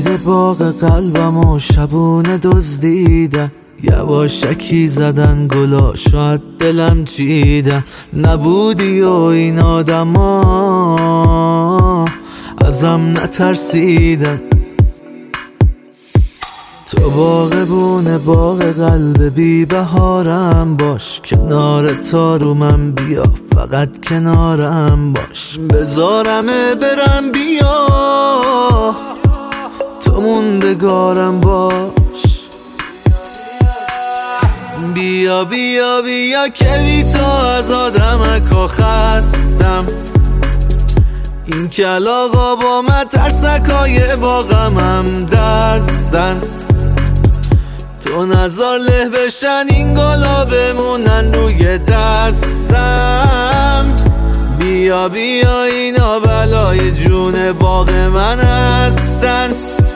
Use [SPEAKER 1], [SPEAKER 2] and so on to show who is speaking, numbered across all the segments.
[SPEAKER 1] باغ قلبم و شبونه دزدیدن، یواشکی زدن گلا شاید دلم چیدن. نبودی و این آدما ازم نترسیدن. تو باغبون باغ قلب بی بهارم باش، کنار تارو من بیا فقط کنارم باش. بذارمه برم بیا تو موندگارم باش. بیا بیا بیا که بی تو از آدمکا خستم. این کلاغا با مترسکای با غمم دستن. تو نظر له بشن این گلا بمونن روی دستم. بیا بیا اینا بلای جون باغ من هستن.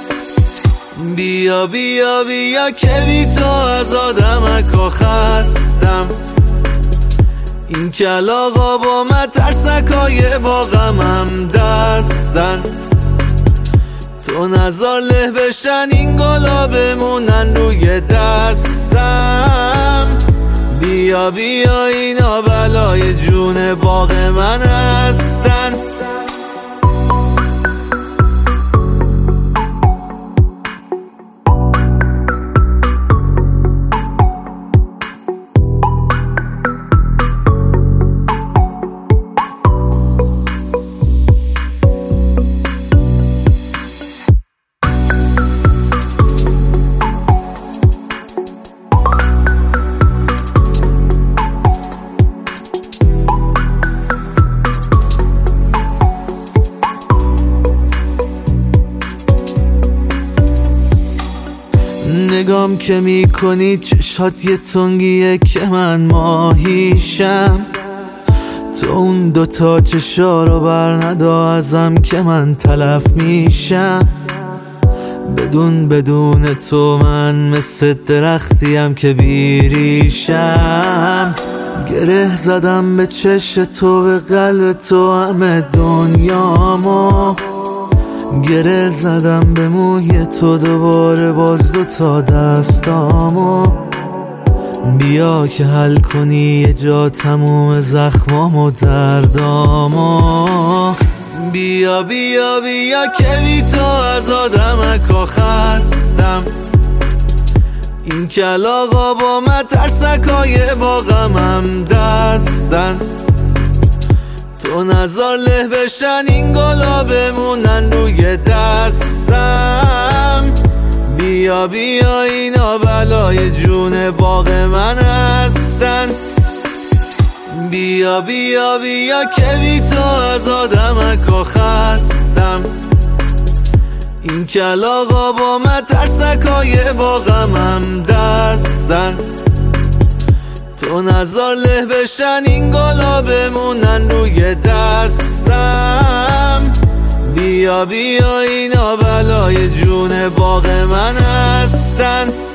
[SPEAKER 1] بیا بیا بیا که بی تو از آدمکا خستم. این کلاغا با مترسکای با غمم دستن. تو نظر له بشن این گلا بمونن روی دستم. بیا بیا اینا بلای جون باغ من هستن. نگام که میکنی چشات یه تنگیه که من ماهیشم. تو اون دوتا چشا رو بر ندا ازم که من تلف میشم. بدون تو من مثل درختیم که بیریشم. گره زدم به چش تو به قلب تو همه دنیامو. گره زدم به موی تو دوباره باز دوتا دستامو. بیا که حل کنی یه جا تموم زخمام و دردامو. بیا بیا بیا که بی تو از آدمکا خستم. این کلاغا با مترسکای با غمم دستن. تو نظر له بشن این گلا بمونن روی دستم. بیا بیا اینا بلای جون باغ من هستن. بیا بیا بیا که بی تو از آدمکا خستم. این کلاغا با مترسکای با غمم دستن. تو نظر له بشن این گلا بمونن روی دستم. بیا بیا اینا بلای جون باغ من هستن.